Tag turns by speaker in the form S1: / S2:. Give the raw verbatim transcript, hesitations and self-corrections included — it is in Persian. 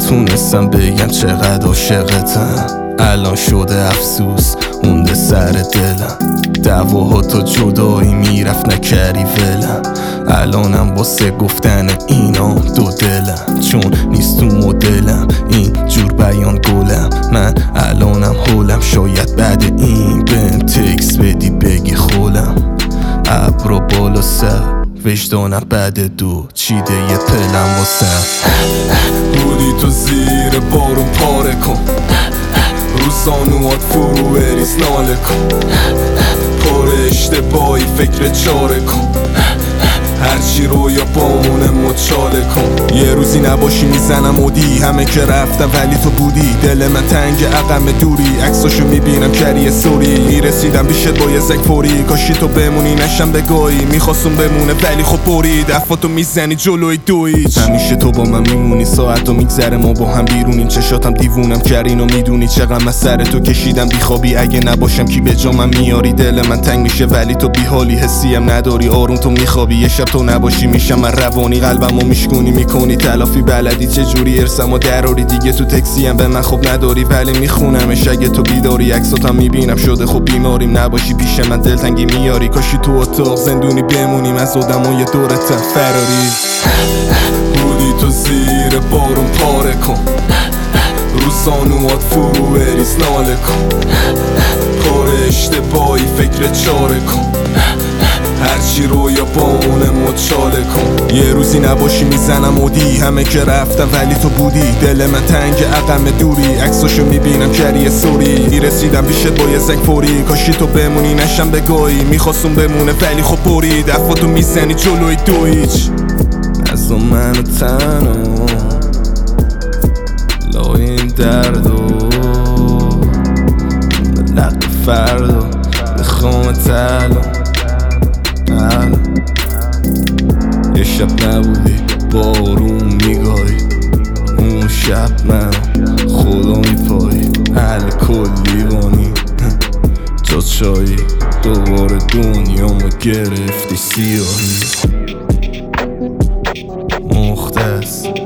S1: نتونستم بگم چقدر عاشقتم. الان شده افسوس مونده سر دلم، دعواها تا جدایی میرفت نکردی ولم. الانم واسه گفتن اینا دو دلم، چون نیست تو مدلم این جور بیان گلم. من الانم هولم، شاید بعد این بهم تکس بدی بگی خولم. ابرو بالا سر وجدانم بعد دو چیده یه پلم واسم.
S2: بودی تو زیر بارون پاره کن، رو زانوات فرو بریز ناله کن. پر اشتباهی فکر چاره کن، هرچی رویا بامونه مچاله کن. یه روزی نباشی میزنم مودی، همه که رفتم ولی تو بودی. دل من تنگ عقم دوری، عکساشو میبینم کریه سوری. میرسیدم بیشت با یه زک فوری، کاشی تو بمونی نشم بگاهی. میخواستم بمونه ولی خب بری، دفعاتو میزنی جلوی دویچ. همیشه تو با من میمونی، ساعتو میگذره ما با هم بیرونیم. چشاتم دیوونم کرینو میدونی، چقدر من سر تو کشیدم بیخوابی. اگه نباشم کی به جا من میاری، دل من تنگ میشه ولی تو بیحالی. حسیم نداری آروم تو میخوابی، یه شب تو نباشی میشم من روانی. قلبمو میشکونی میکنی تلافی، بلدی چه جوری ارسمو دراری. دیگه تو تکسی هم به من خوب نداری ولی میخونمش اگه تو بیداری. عکساتم میبینم شده خوب بیماریم، نباشی پیش من دلتنگی میاری. کاشی تو اتاق زندونی بمونیم از آدمای دورتم فراری. بودی تو زیر بارون پاره کن، رو زانوات فرو بریز ناله کن. پر اشتباهی فکر چاره کن، هرچی رویا بامونه مچاله کن. یه روزی نباشی میزنم مودی، همه که رفتم ولی تو بودی. دل من تنگ عقم دوری، عکساشو میبینم کریه سوری. میرسیدم بیشت با یه زنگ فوری، کاشی تو بمونی نشم بگاهی. میخواستم بمونه ولی خب بری، دفعاتو میزنی جلوی دویچ.
S1: نزا منو تنها لای این دردو لق فردا میخوام تلو. یه شب نبودی بارون میگاهی، اون شب من خدا میپایی. حل کلی بانی تا چایی، دوباره دنیامو گرفتی سیاهی. مختص